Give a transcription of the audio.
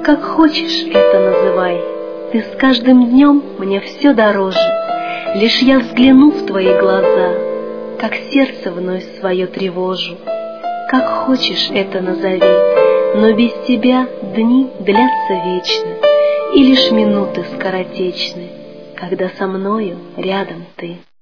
Как хочешь это называй, ты с каждым днем мне все дороже. Лишь я взгляну в твои глаза, как сердце вновь свое тревожу. Как хочешь это назови, но без тебя дни длятся вечно, и лишь минуты скоротечны, когда со мною рядом ты.